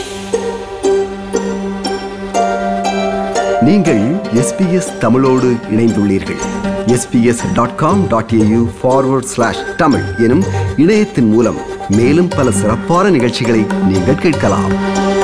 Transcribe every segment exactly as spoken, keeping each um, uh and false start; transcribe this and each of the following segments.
நீங்கள் எஸ்பிஎஸ் தமிழோடு இணைந்துள்ளீர்கள். S B S dot com dot A U forward slash Tamil எனும் இணையத்தின் மூலம் மேலும் பல சிறப்பான நிகழ்ச்சிகளை நீங்கள் கேட்கலாம்.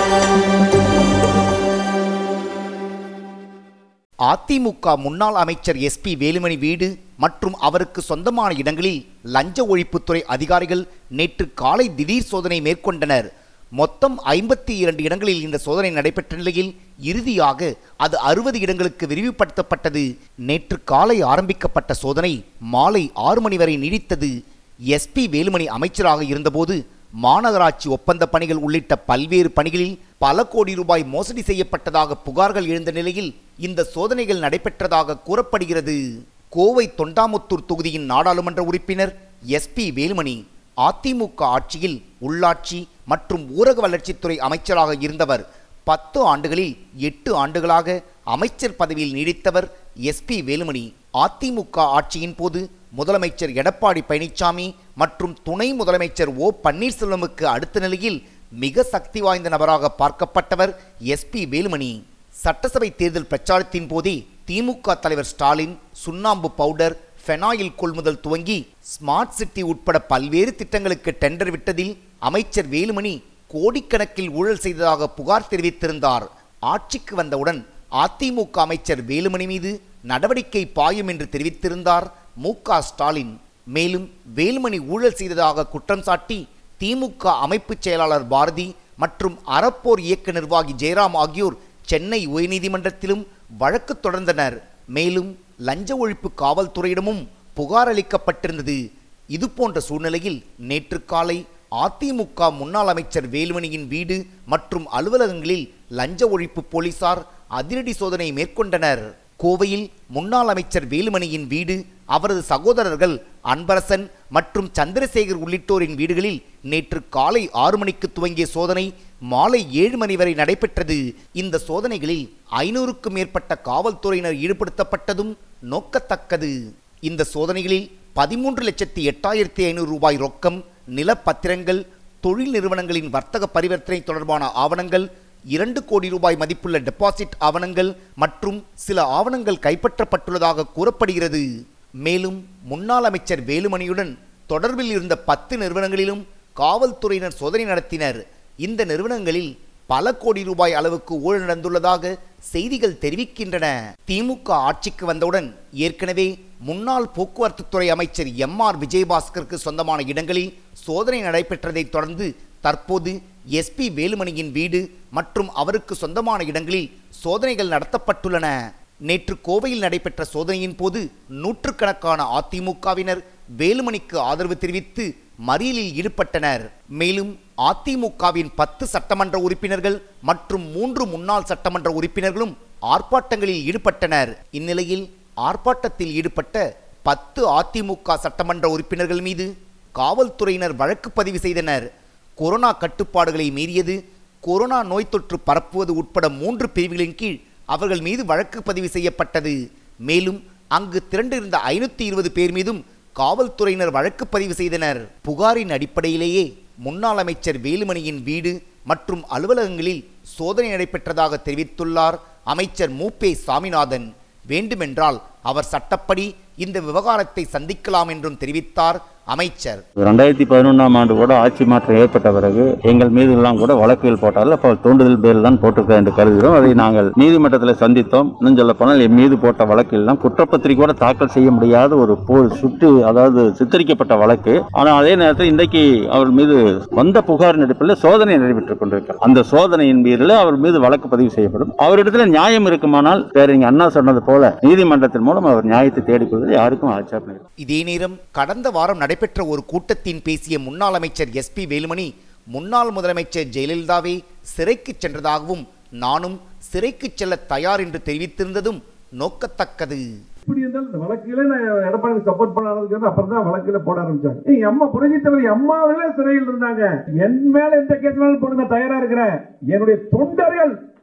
அதிமுக முன்னாள் அமைச்சர் எஸ் பி வேலுமணி வீடு மற்றும் அவருக்கு சொந்தமான இடங்களில் லஞ்ச ஒழிப்புத்துறை அதிகாரிகள் நேற்று காலை திடீர் சோதனை மேற்கொண்டனர். மொத்தம் ஐம்பத்தி இரண்டு இடங்களில் இந்த சோதனை நடைபெற்ற நிலையில் இறுதியாக அது அறுபது இடங்களுக்கு விரிவுபடுத்தப்பட்டது. நேற்று காலை ஆரம்பிக்கப்பட்ட சோதனை மாலை ஆறு மணி வரை நீடித்தது. எஸ் பி வேலுமணி அமைச்சராக இருந்தபோது மாநகராட்சி ஒப்பந்த பணிகள் உள்ளிட்ட பல்வேறு பணிகளில் பல கோடி ரூபாய் மோசடி செய்யப்பட்டதாக புகார்கள் எழுந்த நிலையில் இந்த சோதனைகள் நடைபெற்றதாக கூறப்படுகிறது. கோவை தொண்டாமுத்தூர் தொகுதியின் நாடாளுமன்ற உறுப்பினர் எஸ் பி வேலுமணி அதிமுக ஆட்சியில் உள்ளாட்சி மற்றும் ஊரக வளர்ச்சித்துறை அமைச்சராக இருந்தவர். பத்து ஆண்டுகளில் எட்டு ஆண்டுகளாக அமைச்சர் பதவியில் நீடித்தவர் எஸ் பி வேலுமணி. அதிமுக ஆட்சியின் போது முதலமைச்சர் எடப்பாடி பழனிசாமி மற்றும் துணை முதலமைச்சர் ஓ பன்னீர்செல்வமுக்கு அடுத்த நிலையில் மிக சக்தி வாய்ந்த நபராக பார்க்கப்பட்டவர் எஸ் பி வேலுமணி. சட்டசபை தேர்தல் பிரச்சாரத்தின் போதே திமுக தலைவர் ஸ்டாலின் சுண்ணாம்பு பவுடர், ஃபெனாயில் கொள்முதல் துவங்கி ஸ்மார்ட் சிட்டி உட்பட பல்வேறு திட்டங்களுக்கு டெண்டர் விட்டதில் அமைச்சர் வேலுமணி கோடிக்கணக்கில் ஊழல் செய்ததாக புகார் தெரிவித்திருந்தார். ஆட்சிக்கு வந்தவுடன் அதிமுக அமைச்சர் வேலுமணி மீது நடவடிக்கை பாயும் என்று தெரிவித்திருந்தார் மு க ஸ்டாலின். மேலும் வேலுமணி ஊழல் செய்ததாக குற்றம் சாட்டி திமுக அமைப்பு செயலாளர் பாரதி மற்றும் அறப்போர் இயக்க நிர்வாகி ஜெயராம் ஆகியோர் சென்னை உயர்நீதிமன்றத்திலும் வழக்கு தொடர்ந்தனர். மேலும் லஞ்ச ஒழிப்பு காவல்துறையிடமும் புகார் அளிக்கப்பட்டிருந்தது. இதுபோன்ற சூழ்நிலையில் நேற்று காலை அதிமுக முன்னாள் அமைச்சர் வேலுமணியின் வீடு மற்றும் அலுவலகங்களில் லஞ்ச ஒழிப்பு போலீசார் அதிரடி சோதனை மேற்கொண்டனர். கோவையில் முன்னாள் அமைச்சர் வேலுமணியின் வீடு, அவரது சகோதரர்கள் அன்பரசன் மற்றும் சந்திரசேகர் உள்ளிட்டோரின் வீடுகளில் நேற்று காலை ஆறு மணிக்கு துவங்கிய சோதனை மாலை ஏழு மணி வரை நடைபெற்றது. இந்த சோதனைகளில் ஐநூறுக்கும் மேற்பட்ட காவல்துறையினர் ஈடுபடுத்தப்பட்டதும் நோக்கத்தக்கது. இந்த சோதனைகளில் பதிமூன்று லட்சத்தி எட்டாயிரத்தி ஐநூறு ரூபாய் ரொக்கம், நிலப்பத்திரங்கள், தொழில் நிறுவனங்களின் வர்த்தக பரிவர்த்தனை தொடர்பான ஆவணங்கள், இரண்டு கோடி ரூபாய் மதிப்புள்ள டெபாசிட் ஆவணங்கள் மற்றும் சில ஆவணங்கள் கைப்பற்றப்பட்டுள்ளதாக கூறப்படுகிறது. மேலும் முன்னாள் அமைச்சர் வேலுமணியுடன் தொடர்பில் இருந்த பத்து நிறுவனங்களிலும் காவல்துறையினர் சோதனை நடத்தினர். இந்த நிறுவனங்களில் பல கோடி ரூபாய் அளவுக்கு ஊழல் நடந்துள்ளதாக செய்திகள் தெரிவிக்கின்றன. திமுக ஆட்சிக்கு வந்தவுடன் ஏற்கனவே முன்னாள் போக்குவரத்து துறை அமைச்சர் எம் ஆர் விஜயபாஸ்கருக்கு சொந்தமான இடங்களில் சோதனை நடைபெற்றதை தொடர்ந்து தற்போது எஸ் பி வேலுமணியின் வீடு மற்றும் அவருக்கு சொந்தமான இடங்களில் சோதனைகள் நடத்தப்பட்டுள்ளன. நேற்று கோவையில் நடைபெற்ற சோதனையின் போது நூற்றுக்கணக்கான அதிமுகவினர் வேலுமணிக்கு ஆதரவு தெரிவித்து மறியலில் ஈடுபட்டனர். மேலும் அதிமுகவின் பத்து சட்டமன்ற உறுப்பினர்கள் மற்றும் மூன்று முன்னாள் சட்டமன்ற உறுப்பினர்களும் ஆர்ப்பாட்டங்களில் ஈடுபட்டனர். இந்நிலையில் ஆர்ப்பாட்டத்தில் ஈடுபட்ட பத்து அதிமுக சட்டமன்ற உறுப்பினர்கள் மீது காவல்துறையினர் வழக்கு பதிவு செய்தனர். கொரோனா கட்டுப்பாடுகளை மீறியது, கொரோனா நோய் தொற்று பரப்புவது உட்பட மூன்று பிரிவுகளின் கீழ் அவர்கள் மீது வழக்கு பதிவு செய்யப்பட்டது. மேலும் அங்கு திரண்டிருந்த ஐநூத்தி இருபது பேர் மீதும் காவல்துறையினர் வழக்கு பதிவு செய்தனர். புகாரின் அடிப்படையிலேயே முன்னாள் அமைச்சர் வேலுமணியின் வீடு மற்றும் அலுவலகங்களில் சோதனை நடைபெற்றதாக தெரிவித்துள்ளார் அமைச்சர் மு பே சாமிநாதன். வேண்டுமென்றால் அவர் சட்டப்படி இந்த விவகாரத்தை சந்திக்கலாம் என்றும் தெரிவித்தார் அமைச்சர். ரெண்டாயிரத்தி பதினொன்றாம் ஆண்டு கூட ஆட்சி மாற்றம் ஏற்பட்ட பிறகு எங்கள் மீது எல்லாம் கூட வழக்குகள் போட்டார்கள். அப்போ தூண்டுதல் பேரில் தான் போட்டிருக்க என்று கருதுகிறோம். அதை நாங்கள் நீதிமன்றத்தில் சந்தித்தோம். இன்னும் சொல்ல போனால் என் மீது போட்ட வழக்கில் எல்லாம் குற்றப்பத்திரிகை கூட தாக்கல் செய்ய முடியாத ஒரு போர் சுட்டு அதாவது சித்தரிக்கப்பட்ட வழக்கு. ஆனால் அதே நேரத்தில் இன்றைக்கு அவர் மீது வந்த புகாரின் அடிப்படையில் சோதனை நடைபெற்றுக் கொண்டிருக்கிறார். அந்த சோதனையின் பேரில் அவர் மீது வழக்கு பதிவு செய்யப்படும். அவரிடத்தில் நியாயம் இருக்குமானால் பேரறிஞர் அண்ணா சொன்னது போல நீதிமன்றத்தின் மூலம் அவர் நியாயத்தை தேடிக்கொள்வது யாருக்கும் ஆட்சேபனை இல்லை. இதே நேரம் கடந்த வாரம் நடைபெற்ற ஒரு கூட்டத்தின் பேசிய முன்னாள் அமைச்சர் எஸ் பி வேலுமணி முன்னாள் முதலமைச்சர் ஜெயலலிதாவை சிறைக்கு சென்றதாகவும் நானும் சிறைக்கு செல்ல தயார் என்று தெரிவித்திருந்ததும் நோக்கத்தக்கது. இப்படி இருந்தால் இந்த வழக்கில நான் எடப்பாடி சப்போர்ட் பண்ணாததுக்கு அப்புறம் தான் வழக்கில போட ஆரம்பிச்சாங்க. எங்க அம்மா புரட்சித் தலைவர் அம்மாவே சிறையில் இருந்தாங்க. என் மேல எந்த கேஸ்னாலும் போடுங்க, தயாரா இருக்கிறேன். என்னுடைய தொண்டர்கள்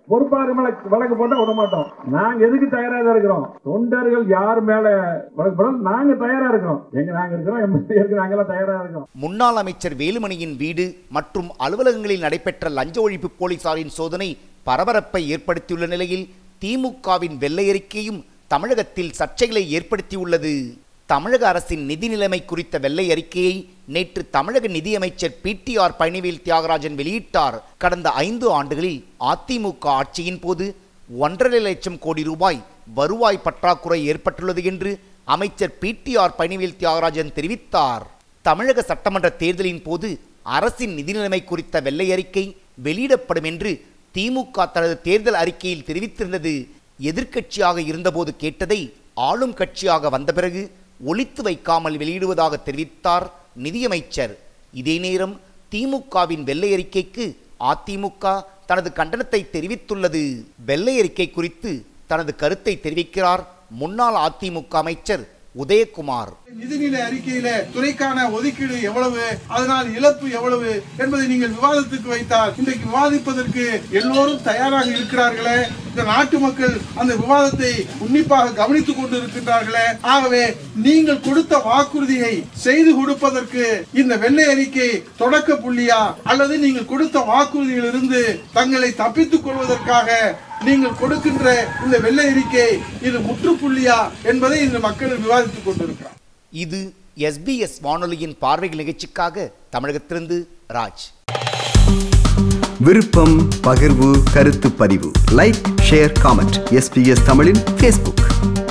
பொறுப்பாளர் மேல வழக்கு போட்டா விட மாட்டோம். நாங்க எதுக்கு தயாரா தான் இருக்கிறோம்? தொண்டர்கள் யார் மேல வழக்கு போட நாங்க தயாரா இருக்கிறோம். எங்க நாங்க இருக்கிறோம், எம்எல்ஏ இருக்கு, நாங்க எல்லாம் தயாரா இருக்கிறோம். முன்னாள் அமைச்சர் வேலுமணியின் வீடு மற்றும் அலுவலகங்களில் நடைபெற்ற லஞ்ச ஒழிப்பு போலீசாரின் சோதனை பரபரப்பை ஏற்படுத்தியுள்ள நிலையில் திமுகவின் வெள்ளை அறிக்கையும் தமிழகத்தில் சர்ச்சைகளை ஏற்படுத்தியுள்ளது. தமிழக அரசின் நிதி நிலைமை குறித்த வெள்ளை அறிக்கையை நேற்று தமிழக நிதியமைச்சர் P T R Palanivel Thiagarajan வெளியிட்டார். கடந்த ஐந்து ஆண்டுகளில் அதிமுக ஆட்சியின் போது ஒன்றரை லட்சம் கோடி ரூபாய் வருவாய் பற்றாக்குறை ஏற்பட்டுள்ளது என்று அமைச்சர் P T R Palanivel Thiagarajan தெரிவித்தார். தமிழக சட்டமன்ற தேர்தலின் போது அரசின் நிதி நிலைமை குறித்த வெள்ளை அறிக்கை வெளியிடப்படும் என்று திமுக தனது தேர்தல் அறிக்கையில் தெரிவித்திருந்தது. எதிர்க்கட்சியாக இருந்தபோது கேட்டதை ஆளும் கட்சியாக வந்த பிறகு ஒளித்து வைக்காமல் வெளியிடுவதாக தெரிவித்தார் நிதியமைச்சர். இதே நேரம் திமுகவின் வெள்ளை அறிக்கைக்கு அதிமுக தனது கண்டனத்தை தெரிவித்துள்ளது. வெள்ளை அறிக்கை குறித்து தனது கருத்தை தெரிவிக்கிறார் முன்னாள் அதிமுக அமைச்சர் உதயகுமார். நிதிநிலை அறிக்கையில துறைக்கான ஒதுக்கீடு எவ்வளவு, அதனால் இழப்பு எவ்வளவு என்பதை நீங்கள் விவாதத்துக்கு வைத்தால் இன்றைக்கு விவாதிப்பதற்கு எல்லோரும் தயாராக இருக்கிறார்களே. இந்த நாட்டு மக்கள் அந்த விவாதத்தை உன்னிப்பாக கவனித்துக் கொண்டு இருக்கின்றார்களே. ஆகவே நீங்கள் கொடுத்த வாக்குறுதியை செய்து கொடுப்பதற்கு இந்த வெள்ளை அறிக்கை தொடக்க புள்ளியா, அல்லது நீங்கள் கொடுத்த வாக்குறுதியிலிருந்து தங்களை தப்பித்துக் கொள்வதற்காக நீங்கள் கொடுக்கின்ற இந்த வெள்ளை அறிக்கை இது முற்றுப்புள்ளியா என்பதை இந்த மக்கள் விவாதித்துக் கொண்டிருக்கிறார். இது எஸ் பி எஸ் வானொலியின் பார்வைகள் நிகழ்ச்சிக்காக தமிழகத்திலிருந்து ராஜ். விருப்பம், பகிர்வு, கருத்து பதிவு, like, share, comment. S B S தமிழின் ஃபேஸ்புக்.